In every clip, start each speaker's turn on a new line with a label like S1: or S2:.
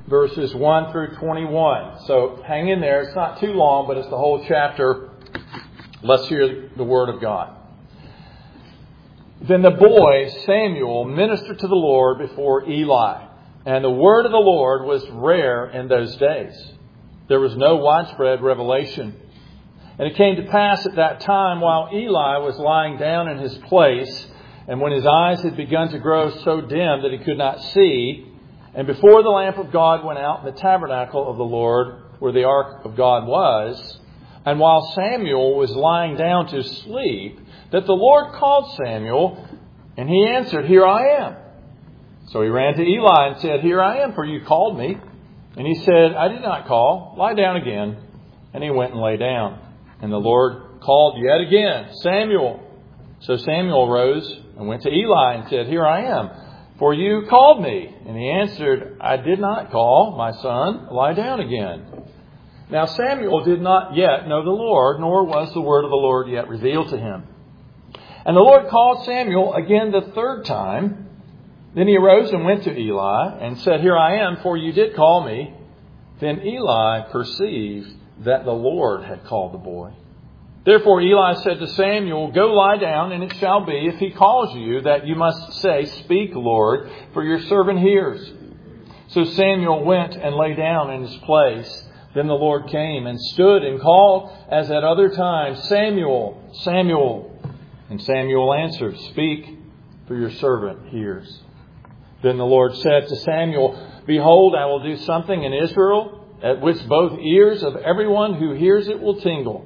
S1: verses 1 through 21. So hang in there. It's not too long, but it's the whole chapter. Let's hear the Word of God. Then the boy Samuel ministered to the Lord before Eli, and the word of the Lord was rare in those days. There was no widespread revelation. And it came to pass at that time, while Eli was lying down in his place, and when his eyes had begun to grow so dim that he could not see, and before the lamp of God went out in the tabernacle of the Lord, where the ark of God was, and while Samuel was lying down to sleep, that the Lord called Samuel, and he answered, "Here I am." So he ran to Eli and said, "Here I am, for you called me." And he said, "I did not call. Lie down again." And he went and lay down. And the Lord called yet again, "Samuel." So Samuel rose and went to Eli and said, "Here I am, for you called me." And he answered, "I did not call, my son. Lie down again." Now Samuel did not yet know the Lord, nor was the word of the Lord yet revealed to him. And the Lord called Samuel again the third time. Then he arose and went to Eli and said, "Here I am, for you did call me." Then Eli perceived that the Lord had called the boy. Therefore Eli said to Samuel, "Go lie down, and it shall be, if he calls you, that you must say, 'Speak, Lord, for your servant hears.'" So Samuel went and lay down in his place. Then the Lord came and stood and called, as at other times, "Samuel, Samuel." And Samuel answered, "Speak, for your servant hears." Then the Lord said to Samuel, "Behold, I will do something in Israel, at which both ears of everyone who hears it will tingle.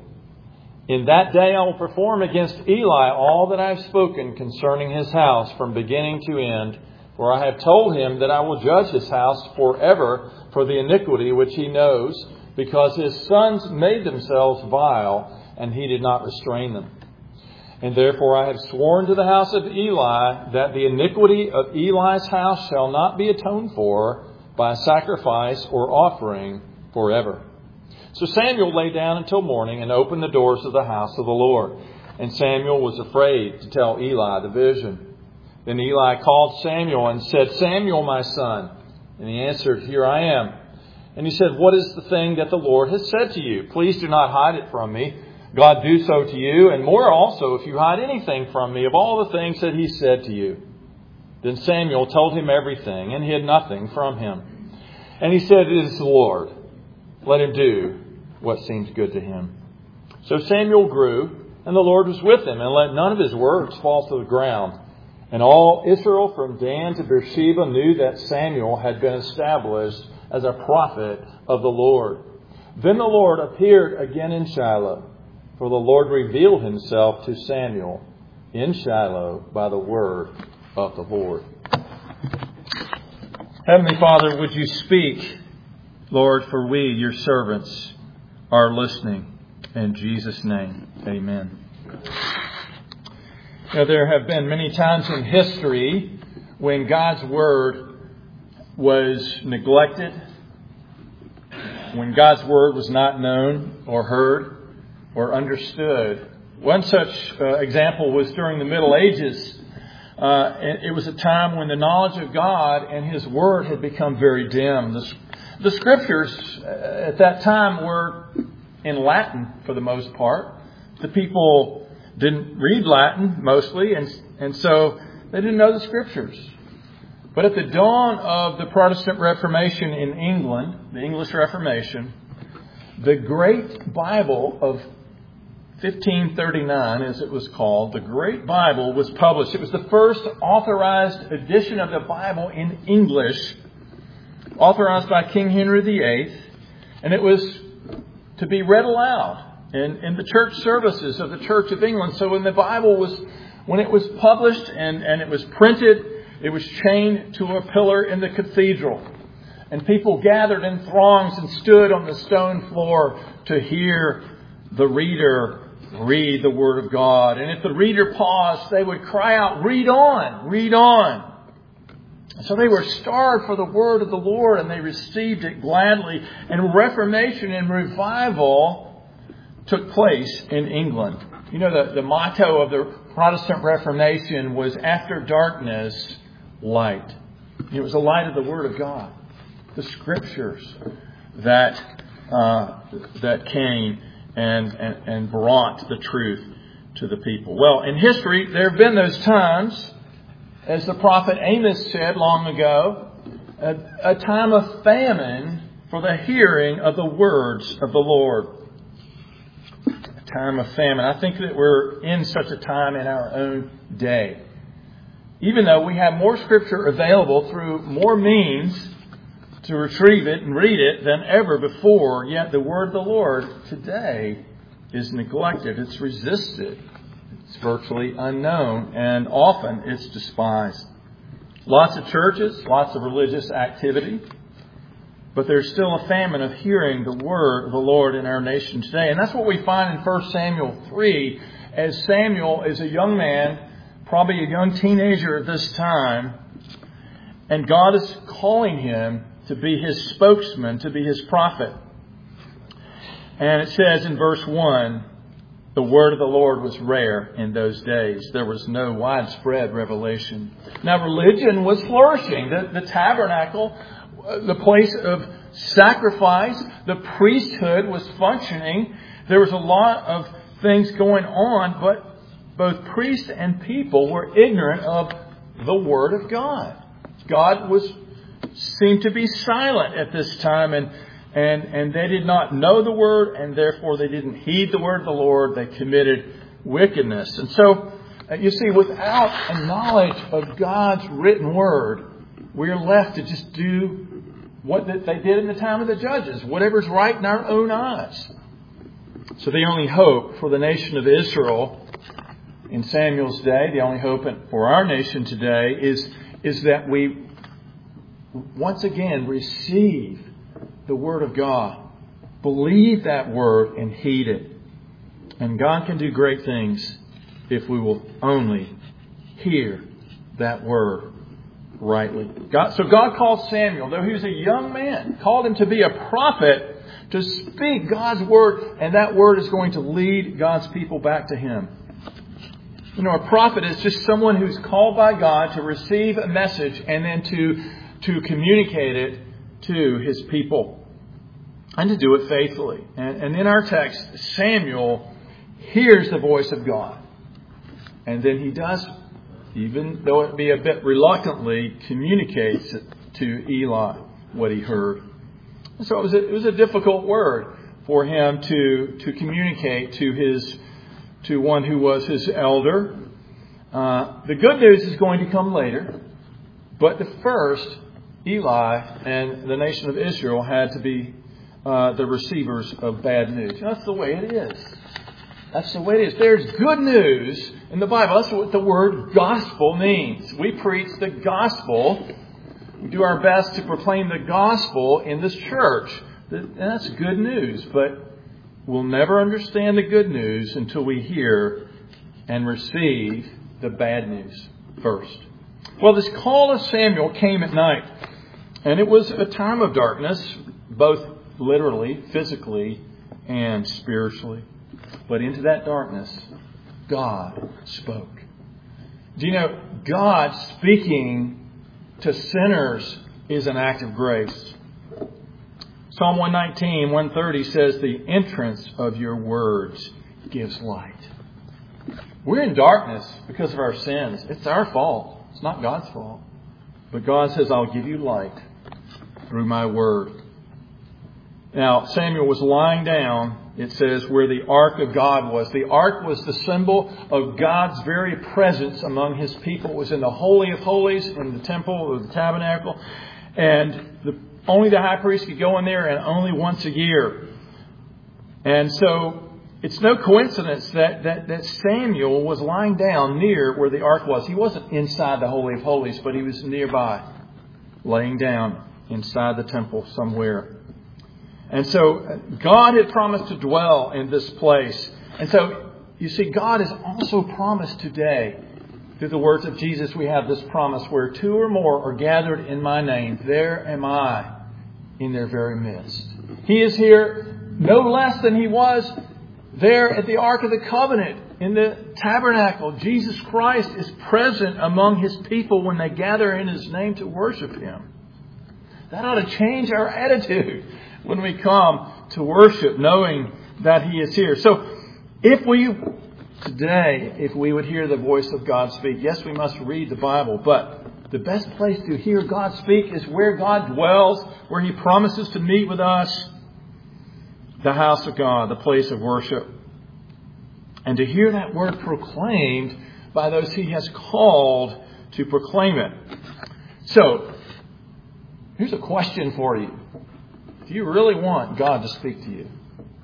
S1: In that day I will perform against Eli all that I have spoken concerning his house from beginning to end. For I have told him that I will judge his house forever for the iniquity which he knows, because his sons made themselves vile, and he did not restrain them. And therefore I have sworn to the house of Eli that the iniquity of Eli's house shall not be atoned for by sacrifice or offering forever." So Samuel lay down until morning and opened the doors of the house of the Lord. And Samuel was afraid to tell Eli the vision. Then Eli called Samuel and said, "Samuel, my son." And he answered, "Here I am." And he said, "What is the thing that the Lord has said to you? Please do not hide it from me. God do so to you, and more also if you hide anything from me of all the things that he said to you." Then Samuel told him everything and hid nothing from him. And he said, "It is the Lord. Let him do what seems good to him." So Samuel grew, and the Lord was with him, and let none of his words fall to the ground. And all Israel from Dan to Beersheba knew that Samuel had been established as a prophet of the Lord. Then the Lord appeared again in Shiloh, for the Lord revealed himself to Samuel in Shiloh by the word of the Lord. Heavenly Father, would you speak, Lord, for we, your servants, are listening. In Jesus' name, amen. Now, there have been many times in history when God's word was neglected, when God's word was not known or heard or understood. One such example was during the Middle Ages. It was a time when the knowledge of God and his word had become very dim. The scriptures at that time were in Latin for the most part. The people didn't read Latin mostly, and so they didn't know the scriptures. But at the dawn of the Protestant Reformation in England, the English Reformation, the Great Bible of 1539, as it was called, the Great Bible was published. It was the first authorized edition of the Bible in English, authorized by King Henry VIII, and it was to be read aloud in the church services of the Church of England. So when it was published and it was printed, it was chained to a pillar in the cathedral. And people gathered in throngs and stood on the stone floor to hear the reader read the Word of God. And if the reader paused, they would cry out, "Read on, read on." So they were starved for the Word of the Lord, and they received it gladly. And Reformation and revival took place in England. You know, the motto of the Protestant Reformation was, "After darkness, light." It was the light of the Word of God. the Scriptures that came and brought the truth to the people. Well, in history, there have been those times, as the prophet Amos said long ago, a time of famine for the hearing of the words of the Lord. A time of famine. I think that we're in such a time in our own day. Even though we have more Scripture available through more means to retrieve it and read it than ever before, yet the Word of the Lord today is neglected. It's resisted. It's virtually unknown, and often it's despised. Lots of churches, lots of religious activity, but there's still a famine of hearing the Word of the Lord in our nation today. And that's what we find in 1 Samuel 3, as Samuel is a young man, probably a young teenager at this time, and God is calling him to be His spokesman, to be His prophet. And it says in verse 1, the word of the Lord was rare in those days. There was no widespread revelation. Now religion was flourishing. The tabernacle, the place of sacrifice, the priesthood was functioning. There was a lot of things going on, but both priests and people were ignorant of the Word of God. God seemed to be silent at this time, and they did not know the Word, and therefore they didn't heed the Word of the Lord. They committed wickedness. And so, you see, without a knowledge of God's written Word, we are left to just do what they did in the time of the judges, whatever's right in our own eyes. So the only hope for the nation of Israel in Samuel's day, the only hope for our nation today is that we once again receive the Word of God, believe that Word and heed it. And God can do great things if we will only hear that Word rightly. So God called Samuel, though he was a young man, called him to be a prophet, to speak God's Word, and that Word is going to lead God's people back to Him. You know, a prophet is just someone who's called by God to receive a message and then to communicate it to His people and to do it faithfully. And in our text, Samuel hears the voice of God. And then he does, even though it be a bit reluctantly, communicates it to Eli what he heard. So it was a difficult word for him to communicate to one who was his elder. The good news is going to come later. But first, Eli and the nation of Israel had to be the receivers of bad news. That's the way it is. That's the way it is. There's good news in the Bible. That's what the word gospel means. We preach the gospel. We do our best to proclaim the gospel in this church. And that's good news. But we'll never understand the good news until we hear and receive the bad news first. Well, this call of Samuel came at night. And it was a time of darkness, both literally, physically, and spiritually. But into that darkness, God spoke. Do you know, God speaking to sinners is an act of grace. Psalm 119, 130 says, the entrance of your words gives light. We're in darkness because of our sins. It's our fault. It's not God's fault. But God says, I'll give you light through my word. Now, Samuel was lying down, it says, where the ark of God was. The ark was the symbol of God's very presence among His people. It was in the Holy of Holies, in the temple or the tabernacle. And only the high priest could go in there, and only once a year. And so it's no coincidence that Samuel was lying down near where the ark was. He wasn't inside the Holy of Holies, but he was nearby, laying down inside the temple somewhere. And so God had promised to dwell in this place. And so, you see, God has also promised today, through the words of Jesus, we have this promise, where two or more are gathered in my name, there am I in their very midst. He is here no less than He was there at the Ark of the Covenant, in the tabernacle. Jesus Christ is present among His people when they gather in His name to worship Him. That ought to change our attitude when we come to worship, knowing that He is here. So if we would hear the voice of God speak, yes, we must read the Bible, but the best place to hear God speak is where God dwells, where He promises to meet with us, the house of God, the place of worship. And to hear that word proclaimed by those He has called to proclaim it. So, here's a question for you. Do you really want God to speak to you?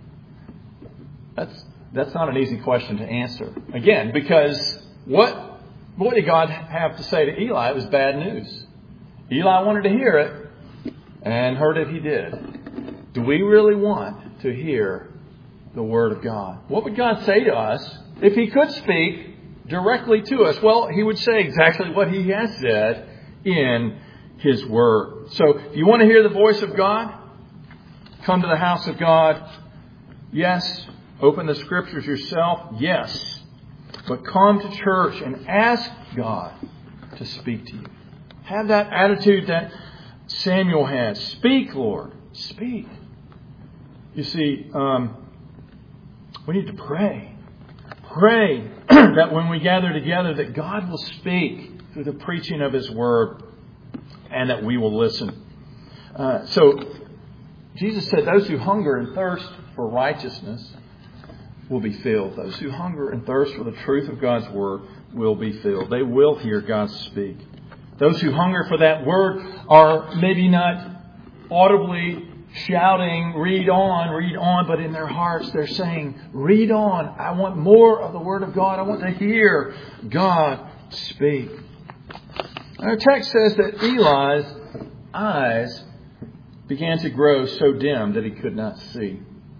S1: That's not an easy question to answer. Again, because what did God have to say to Eli? It was bad news. Eli wanted to hear it, and heard it he did. Do we really want to hear the Word of God? What would God say to us if He could speak directly to us? Well, He would say exactly what He has said in His Word. So, if you want to hear the voice of God, come to the house of God. Yes. Open the Scriptures yourself. Yes. But come to church and ask God to speak to you. Have that attitude that Samuel had. Speak, Lord. Speak. You see, we need to pray. Pray that when we gather together that God will speak through the preaching of His Word and that we will listen. So Jesus said those who hunger and thirst for righteousness will be filled. Those who hunger and thirst for the truth of God's Word will be filled. They will hear God speak. Those who hunger for that Word are maybe not audibly shouting, read on, but in their hearts they're saying, read on. I want more of the Word of God. I want to hear God speak. Our text says that Eli's eyes began to grow so dim that he could not see.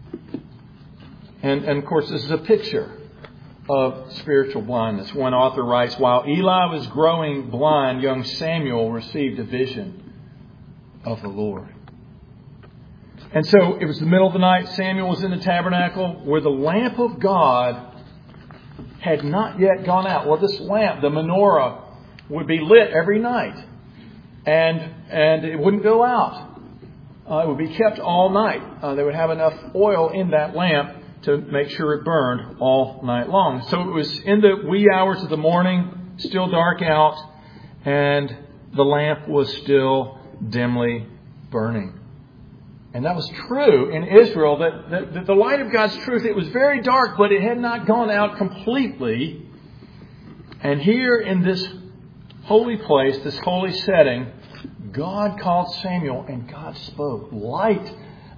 S1: And of course, this is a picture of spiritual blindness. One author writes, while Eli was growing blind, young Samuel received a vision of the Lord. And so it was the middle of the night. Samuel was in the tabernacle where the lamp of God had not yet gone out. Well, this lamp, the menorah, would be lit every night. And it wouldn't go out. It would be kept all night. They would have enough oil in that lamp to make sure it burned all night long. So it was in the wee hours of the morning, still dark out, and the lamp was still dimly burning. And that was true in Israel, that the light of God's truth, it was very dark, but it had not gone out completely. And here in this holy place, this holy setting, God called Samuel and God spoke. Light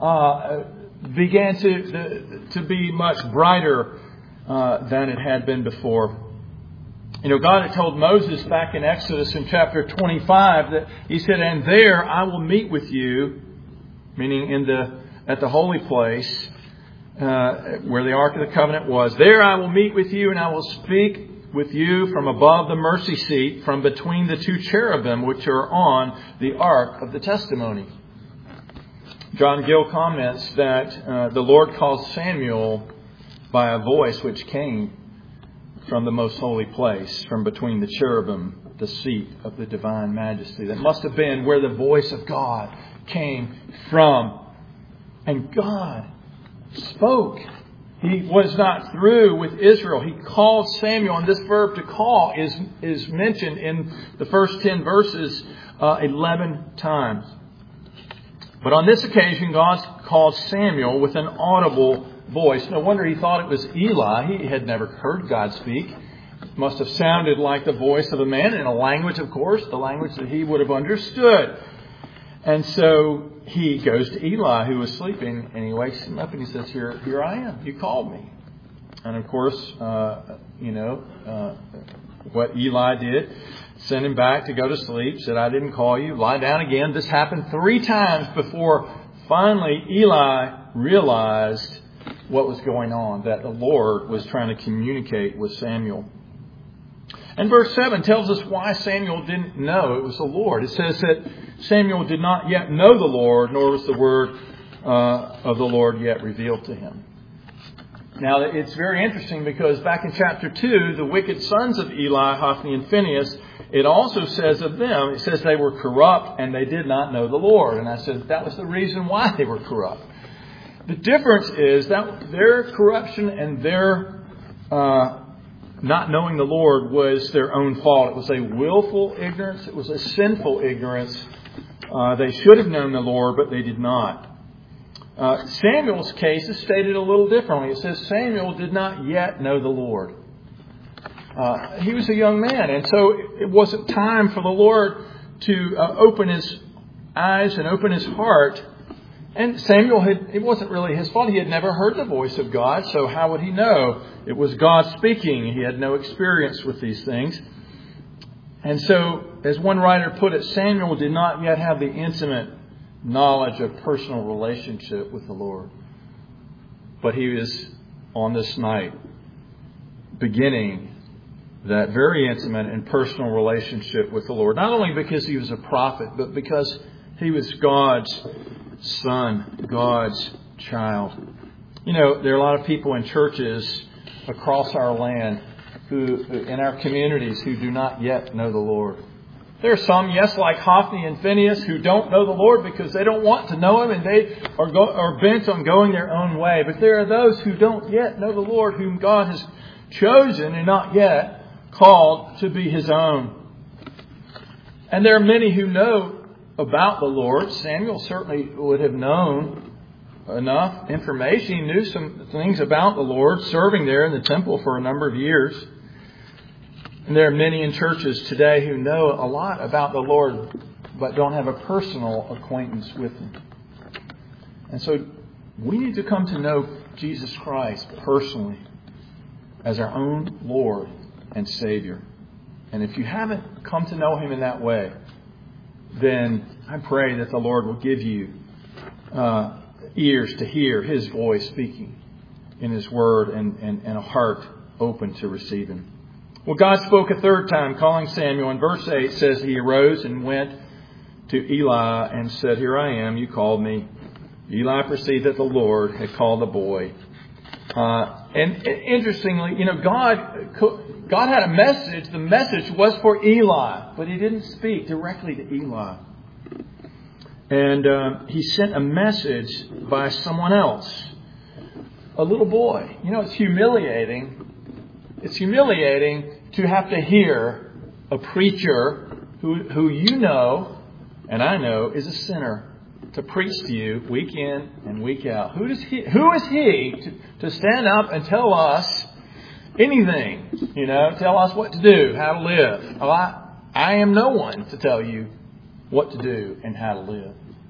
S1: began to be much brighter than it had been before. You know, God had told Moses back in Exodus in chapter 25 that He said, and there I will meet with you, meaning at the holy place where the Ark of the Covenant was. There I will meet with you and I will speak with you from above the mercy seat, from between the two cherubim which are on the Ark of the Testimony. John Gill comments that the Lord called Samuel by a voice which came from the most holy place, from between the cherubim, the seat of the divine majesty. That must have been where the voice of God came from. And God spoke. He was not through with Israel. He called Samuel, and this verb to call is mentioned in the first 10 verses 11 times. But on this occasion, God called Samuel with an audible voice. No wonder he thought it was Eli. He had never heard God speak. It must have sounded like the voice of a man in a language, of course, the language that he would have understood. And so he goes to Eli, who was sleeping, and he wakes him up and he says, Here I am. You called me. And of course, what Eli did, sent him back to go to sleep, said, I didn't call you. Lie down again. This happened 3 times before finally Eli realized what was going on, that the Lord was trying to communicate with Samuel. And verse 7 tells us why Samuel didn't know it was the Lord. It says that Samuel did not yet know the Lord, nor was the word of the Lord yet revealed to him. Now, it's very interesting because back in chapter 2, the wicked sons of Eli, Hophni and Phinehas, it also says of them, it says they were corrupt and they did not know the Lord. And I said that was the reason why they were corrupt. The difference is that their corruption and their not knowing the Lord was their own fault. It was a willful ignorance. It was a sinful ignorance. They should have known the Lord, but they did not. Samuel's case is stated a little differently. It says Samuel did not yet know the Lord. He was a young man, and so it wasn't time for the Lord to open his eyes and open his heart. And Samuel it wasn't really his fault. He had never heard the voice of God, so how would he know? It was God speaking. He had no experience with these things. And so, as one writer put it, Samuel did not yet have the intimate knowledge of personal relationship with the Lord. But he was, on this night, beginning that very intimate and personal relationship with the Lord. Not only because he was a prophet, but because he was God's son, God's child. You know, there are a lot of people in churches across our land who, in our communities, who do not yet know the Lord. There are some, yes, like Hophni and Phinehas, who don't know the Lord because they don't want to know Him and they are bent on going their own way. But there are those who don't yet know the Lord, whom God has chosen and not yet called to be His own. And there are many who know about the Lord. Samuel certainly would have known enough information. He knew some things about the Lord, serving there in the temple for a number of years. And there are many in churches today who know a lot about the Lord, but don't have a personal acquaintance with Him. And so we need to come to know Jesus Christ personally as our own Lord and Savior. And if you haven't come to know Him in that way, then I pray that the Lord will give you ears to hear His voice speaking in His Word and a heart open to receive Him. Well, God spoke a third time, calling Samuel. In verse 8 says, He arose and went to Eli and said, Here I am, you called me. Eli perceived that the Lord had called the boy. And interestingly, you know, God had a message. The message was for Eli, but He didn't speak directly to Eli. And He sent a message by someone else, a little boy. You know, it's humiliating. It's humiliating to have to hear a preacher who you know and I know is a sinner to preach to you week in and week out. Who is he to stand up and tell us anything? You know, tell us what to do, how to live. Well, I am no one to tell you what to do and how to live.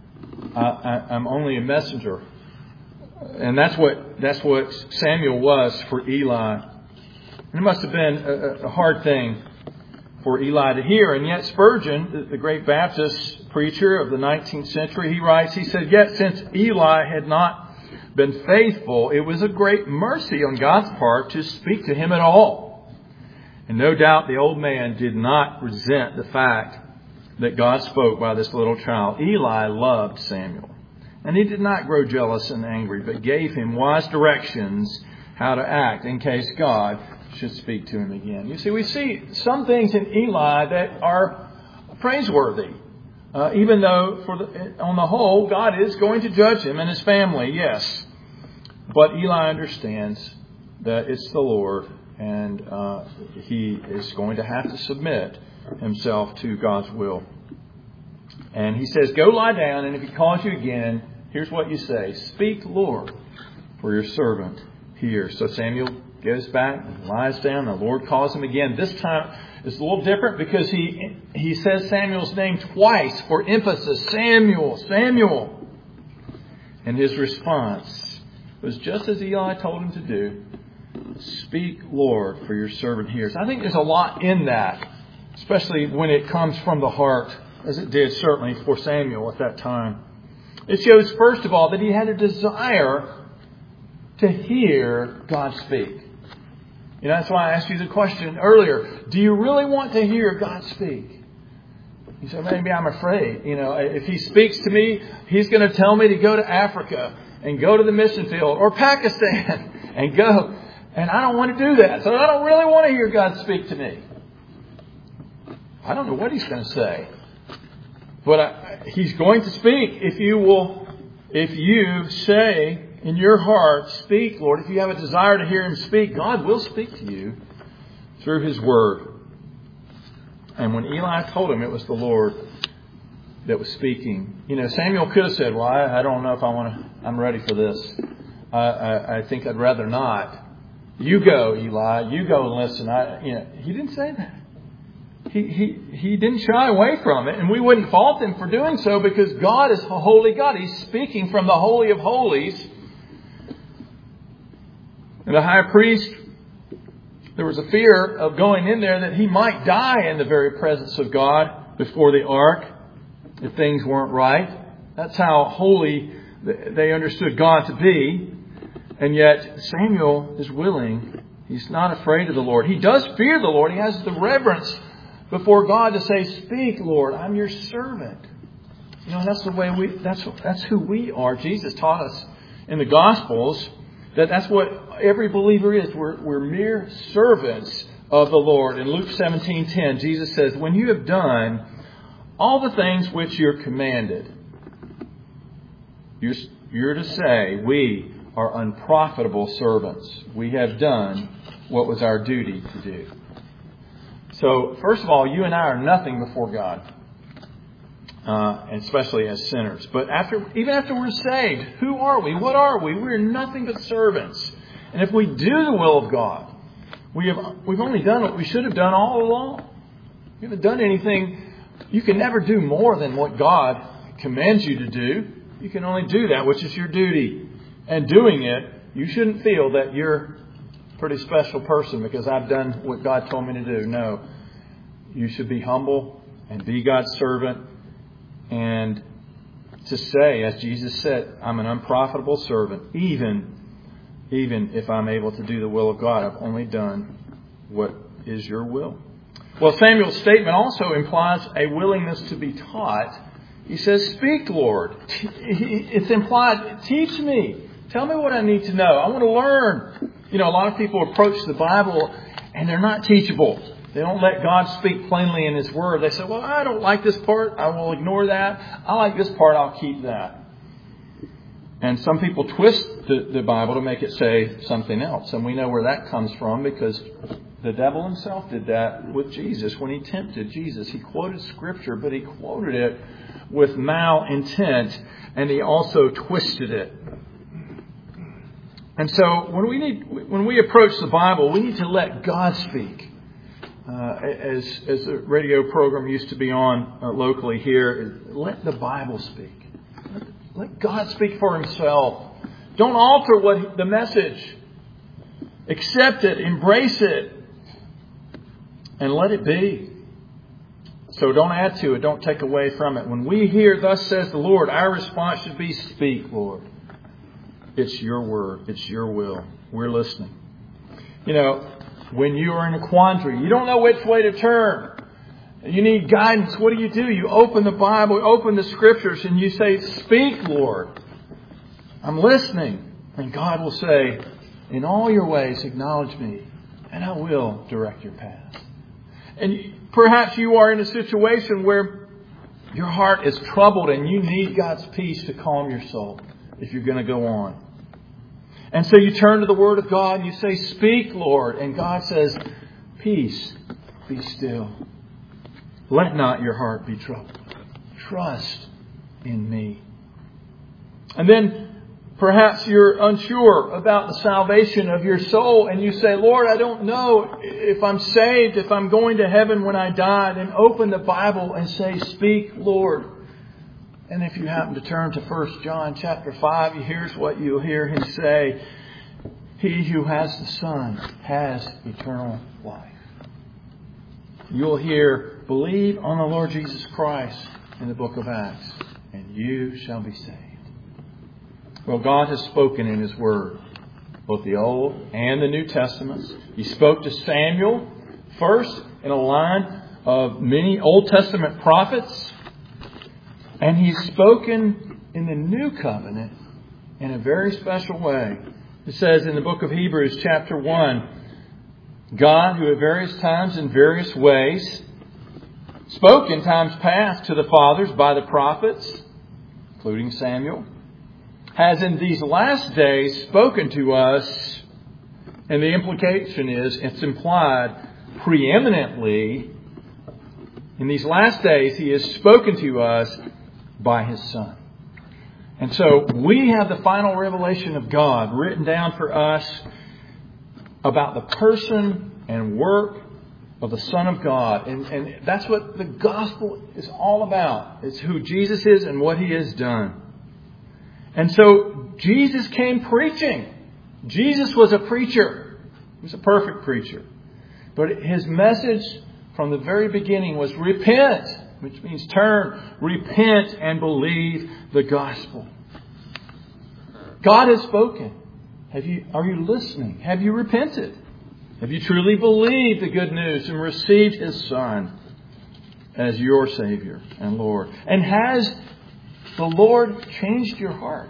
S1: I'm only a messenger, and that's what Samuel was for Eli. And it must have been a hard thing for Eli to hear. And yet Spurgeon, the great Baptist preacher of the 19th century, he writes, he said, Yet since Eli had not been faithful, it was a great mercy on God's part to speak to him at all. And no doubt the old man did not resent the fact that God spoke by this little child. Eli loved Samuel. And he did not grow jealous and angry, but gave him wise directions how to act in case God should speak to him again. You see, we see some things in Eli that are praiseworthy. Even though, on the whole, God is going to judge him and his family, yes. But Eli understands that it's the Lord, and he is going to have to submit himself to God's will. And he says, Go lie down, and if he calls you again, here's what you say. Speak, Lord, for your servant hears. So Samuel goes back and lies down. The Lord calls him again. This time it's a little different because he says Samuel's name twice for emphasis. Samuel, Samuel. And his response was just as Eli told him to do. Speak, Lord, for your servant hears. I think there's a lot in that, especially when it comes from the heart, as it did certainly for Samuel at that time. It shows, first of all, that he had a desire to hear God speak. You know, that's why I asked you the question earlier. Do you really want to hear God speak? You say, maybe I'm afraid. You know, if He speaks to me, He's going to tell me to go to Africa and go to the mission field or Pakistan and go. And I don't want to do that. So I don't really want to hear God speak to me. I don't know what He's going to say. But He's going to speak if you say in your heart, speak, Lord. If you have a desire to hear Him speak, God will speak to you through His Word. And when Eli told him it was the Lord that was speaking, Samuel could have said, well, I don't know if I'm ready for this. I think I'd rather not. You go, Eli. You go and listen. He didn't say that. He didn't shy away from it, and we wouldn't fault Him for doing so because God is a holy God. He's speaking from the Holy of Holies. And the high priest, there was a fear of going in there that he might die in the very presence of God before the ark if things weren't right. That's how holy they understood God to be. And yet Samuel is willing. He's not afraid of the Lord. He does fear the Lord. He has the reverence before God to say, speak, Lord, I'm your servant. That's the way that's who we are. Jesus taught us in the Gospels that's what every believer is. We're mere servants of the Lord. In Luke 17:10, Jesus says, when you have done all the things which you're commanded, you're to say, we are unprofitable servants. We have done what was our duty to do. So, first of all, you and I are nothing before God, and especially as sinners. But even after we're saved, who are we? What are we? We're nothing but servants. And if we do the will of God, we've only done what we should have done all along. We haven't done anything. You can never do more than what God commands you to do. You can only do that which is your duty. And doing it, you shouldn't feel that you're a pretty special person because I've done what God told me to do. No. You should be humble and be God's servant. And to say, as Jesus said, I'm an unprofitable servant, even if I'm able to do the will of God. I've only done what is your will. Well, Samuel's statement also implies a willingness to be taught. He says, speak, Lord. It's implied, teach me. Tell me what I need to know. I want to learn. A lot of people approach the Bible and they're not teachable. They don't let God speak plainly in His Word. They say, well, I don't like this part. I will ignore that. I like this part. I'll keep that. And some people twist the Bible to make it say something else. And we know where that comes from because the devil himself did that with Jesus. When he tempted Jesus, he quoted Scripture, but he quoted it with malintent, and he also twisted it. And so when we approach the Bible, we need to let God speak. As the radio program used to be on locally here, let the Bible speak. Let God speak for Himself. Don't alter the message. Accept it, embrace it, and let it be. So don't add to it, don't take away from it. When we hear, thus says the Lord, our response should be, speak, Lord. It's your word. It's your will. We're listening. When you are in a quandary, you don't know which way to turn. You need guidance. What do? You open the Bible, open the Scriptures, and you say, speak, Lord. I'm listening. And God will say, in all your ways, acknowledge me, and I will direct your path. And perhaps you are in a situation where your heart is troubled and you need God's peace to calm your soul if you're going to go on. And so you turn to the Word of God and you say, speak, Lord. And God says, peace, be still. Let not your heart be troubled. Trust in me. And then perhaps you're unsure about the salvation of your soul and you say, Lord, I don't know if I'm saved, if I'm going to heaven when I die. Then open the Bible and say, speak, Lord. And if you happen to turn to 1 John chapter 5, here's what you'll hear Him say. He who has the Son has eternal life. You'll hear, believe on the Lord Jesus Christ in the book of Acts, and you shall be saved. Well, God has spoken in His Word, both the Old and the New Testaments. He spoke to Samuel first in a line of many Old Testament prophets. And He's spoken in the New Covenant in a very special way. It says in the book of Hebrews chapter 1, God, who at various times in various ways spoke in times past to the fathers by the prophets, including Samuel, has in these last days spoken to us, and the implication is, it's implied preeminently, in these last days He has spoken to us by His Son. And so we have the final revelation of God written down for us about the person and work of the Son of God. And that's what the gospel is all about. It's who Jesus is and what He has done. And so Jesus came preaching. Jesus was a preacher. He was a perfect preacher. But His message from the very beginning was repent, which means turn, repent and believe the gospel. God has spoken. Are you listening? Have you repented? Have you truly believed the good news and received His Son as your Savior and Lord? And has the Lord changed your heart?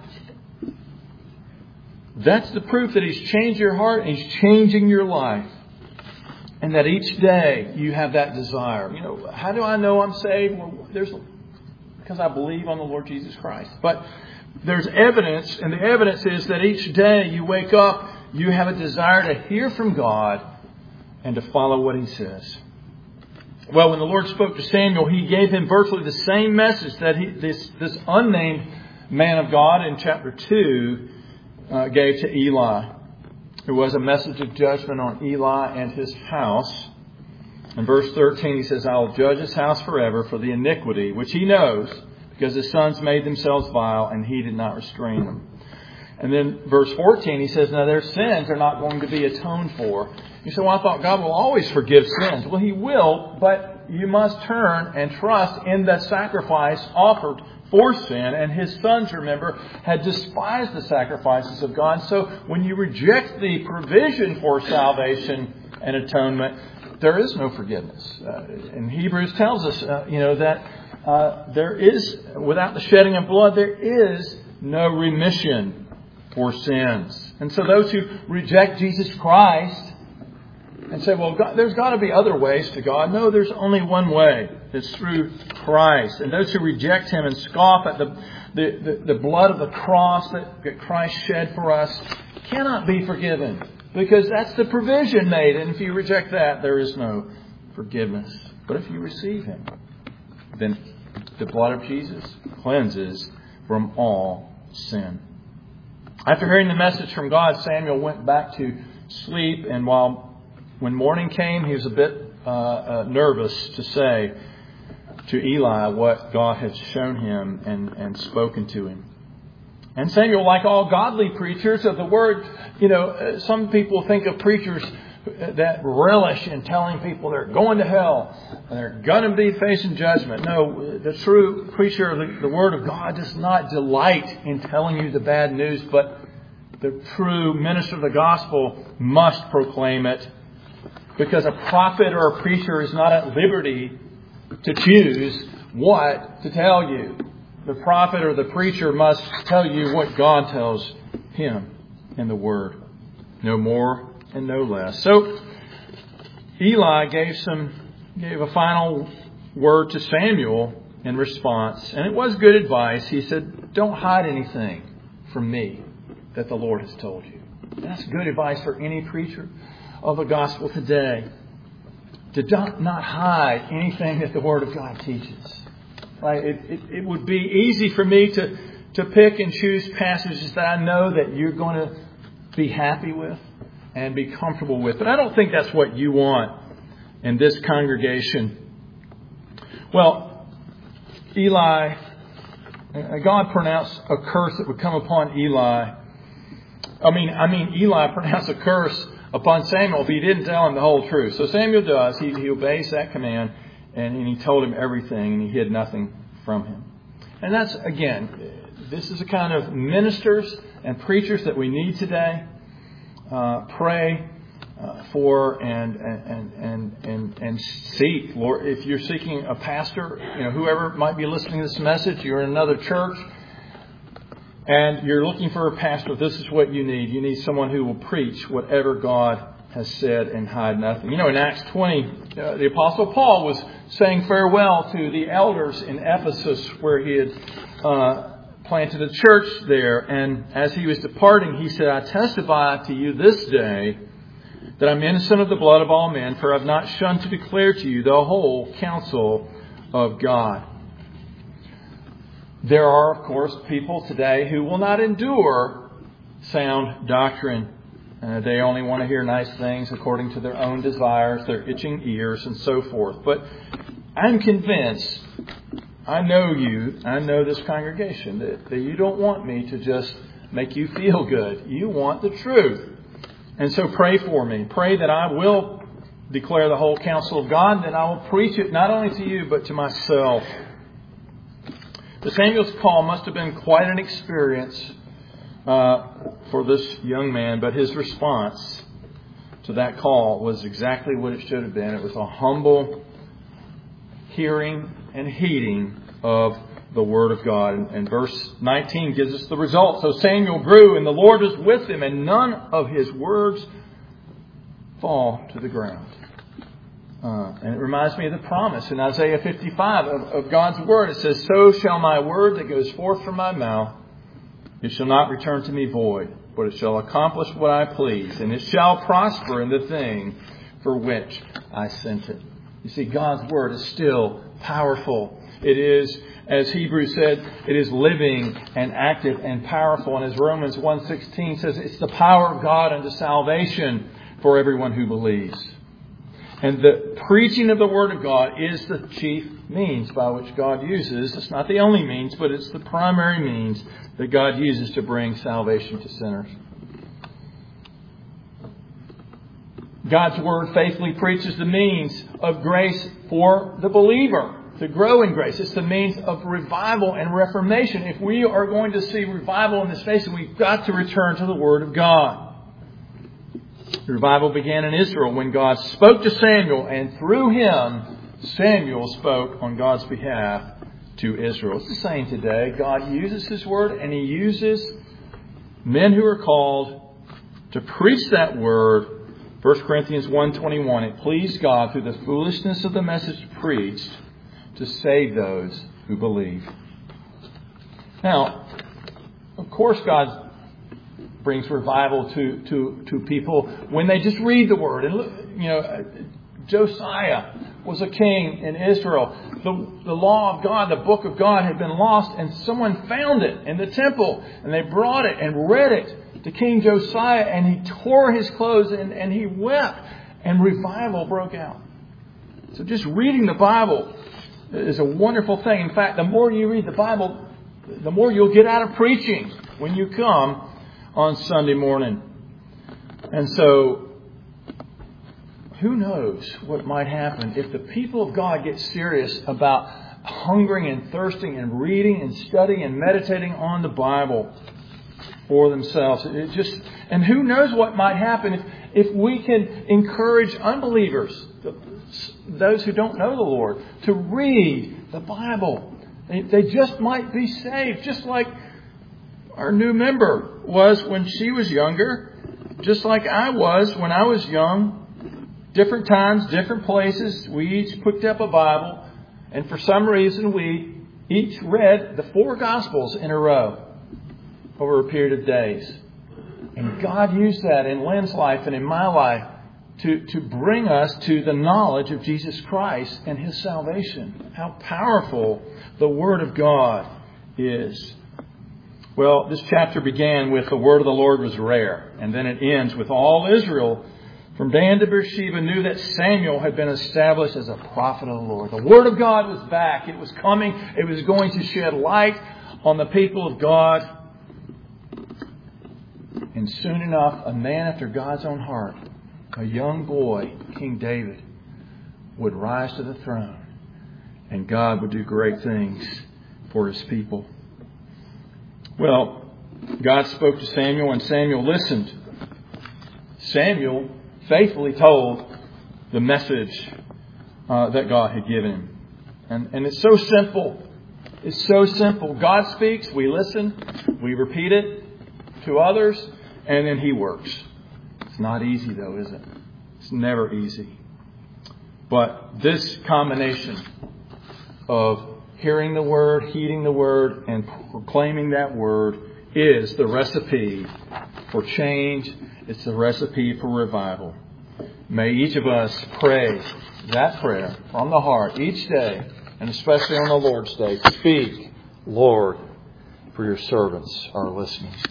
S1: That's the proof that He's changed your heart and He's changing your life. And that each day you have that desire. You know, how do I know I'm saved? Well, because I believe on the Lord Jesus Christ. But there's evidence, and the evidence is that each day you wake up, you have a desire to hear from God and to follow what He says. Well, when the Lord spoke to Samuel, He gave him virtually the same message that this unnamed man of God in chapter 2 gave to Eli. It was a message of judgment on Eli and his house. In verse 13 he says, I will judge his house forever for the iniquity, which he knows, because his sons made themselves vile, and he did not restrain them. And then verse 14 he says, now their sins are not going to be atoned for. You say, well, I thought God will always forgive sins. Well, He will, but you must turn and trust in the sacrifice offered for sin. And His sons, remember, had despised the sacrifices of God. So when you reject the provision for salvation and atonement, there is no forgiveness. And Hebrews tells us, that there is, without the shedding of blood, there is no remission for sins. And so those who reject Jesus Christ and say, well, God, there's got to be other ways to God. No, there's only one way. It's through Christ. And those who reject Him and scoff at the blood of the cross that Christ shed for us cannot be forgiven. Because that's the provision made. And if you reject that, there is no forgiveness. But if you receive Him, then the blood of Jesus cleanses from all sin. After hearing the message from God, Samuel went back to sleep. And when morning came, he was a bit nervous to say to Eli what God had shown him and spoken to him. And Samuel, like all godly preachers of the Word, some people think of preachers that relish in telling people they're going to hell and they're going to be facing judgment. No, the true preacher of the Word of God does not delight in telling you the bad news, but the true minister of the gospel must proclaim it, because a prophet or a preacher is not at liberty to choose what to tell you. The prophet or the preacher must tell you what God tells him in the Word. No more and no less. So Eli gave a final word to Samuel in response. And it was good advice. He said, don't hide anything from me that the Lord has told you. That's good advice for any preacher of the gospel today. To not hide anything that the Word of God teaches. Right? It would be easy for me to pick and choose passages that I know that you're going to be happy with and be comfortable with. But I don't think that's what you want in this congregation. Well, Eli, God pronounced a curse that would come upon Eli. Eli pronounced a curse upon Samuel if he didn't tell him the whole truth. So Samuel does. He obeys that command, and he told him everything, and he hid nothing from him. And that's, again, this is the kind of ministers and preachers that we need today. Pray for and seek. Lord, if you're seeking a pastor, whoever might be listening to this message, you're in another church, and you're looking for a pastor, this is what you need. You need someone who will preach whatever God has said and hide nothing. You know, in Acts 20, the Apostle Paul was saying farewell to the elders in Ephesus where he had planted a church there. And as he was departing, he said, I testify to you this day that I'm innocent of the blood of all men, for I have not shunned to declare to you the whole counsel of God. There are, of course, people today who will not endure sound doctrine. They only want to hear nice things according to their own desires, their itching ears, and so forth. But I'm convinced, I know this congregation, that you don't want me to just make you feel good. You want the truth. And so pray for me. Pray that I will declare the whole counsel of God, that I will preach it not only to you, but to myself. The Samuel's call must have been quite an experience for this young man, but his response to that call was exactly what it should have been. It was a humble hearing and heeding of the Word of God. And verse 19 gives us the result. So Samuel grew, and the Lord was with him, and none of his words fall to the ground. And it reminds me of the promise in Isaiah 55 of God's Word. It says, so shall my word that goes forth from my mouth, it shall not return to me void, but it shall accomplish what I please, and it shall prosper in the thing for which I sent it. You see, God's Word is still powerful. It is, as Hebrews said, it is living and active and powerful. And as Romans 1:16 says, it's the power of God unto salvation for everyone who believes. And the preaching of the Word of God is the chief means by which God uses. It's not the only means, but it's the primary means that God uses to bring salvation to sinners. God's Word faithfully preaches the means of grace for the believer to grow in grace. It's the means of revival and reformation. If we are going to see revival in this nation, we've got to return to the Word of God. The revival began in Israel when God spoke to Samuel, and through him, Samuel spoke on God's behalf to Israel. It's the same today. God uses His Word, and He uses men who are called to preach that Word. 1 Corinthians 1:21, it pleased God through the foolishness of the message preached to save those who believe. Now, of course, God brings revival to people when they just read the Word. And look, Josiah was a king in Israel. The law of God, the book of God had been lost, and someone found it in the temple, and they brought it and read it to King Josiah, and he tore his clothes and he wept, and revival broke out. So just reading the Bible is a wonderful thing. In fact, the more you read the Bible, the more you'll get out of preaching when you come on Sunday morning. And so, who knows what might happen if the people of God get serious about hungering and thirsting and reading and studying and meditating on the Bible for themselves. And who knows what might happen if we can encourage unbelievers, those who don't know the Lord, to read the Bible. They just might be saved, just like our new member was when she was younger, just like I was when I was young. Different times, different places, we each picked up a Bible, and for some reason we each read the 4 Gospels in a row over a period of days. And God used that in Lynn's life and in my life to bring us to the knowledge of Jesus Christ and His salvation. How powerful the Word of God is. Well, this chapter began with the word of the Lord was rare. And then it ends with all Israel from Dan to Beersheba knew that Samuel had been established as a prophet of the Lord. The Word of God was back. It was coming. It was going to shed light on the people of God. And soon enough, a man after God's own heart, a young boy, King David, would rise to the throne. And God would do great things for His people. Well, God spoke to Samuel and Samuel listened. Samuel faithfully told the message that God had given him. And it's so simple. It's so simple. God speaks, we listen, we repeat it to others, and then He works. It's not easy though, is it? It's never easy. But this combination of hearing the Word, heeding the Word, and proclaiming that Word is the recipe for change. It's the recipe for revival. May each of us pray that prayer from the heart each day, and especially on the Lord's Day. Speak, Lord, for your servants are listening.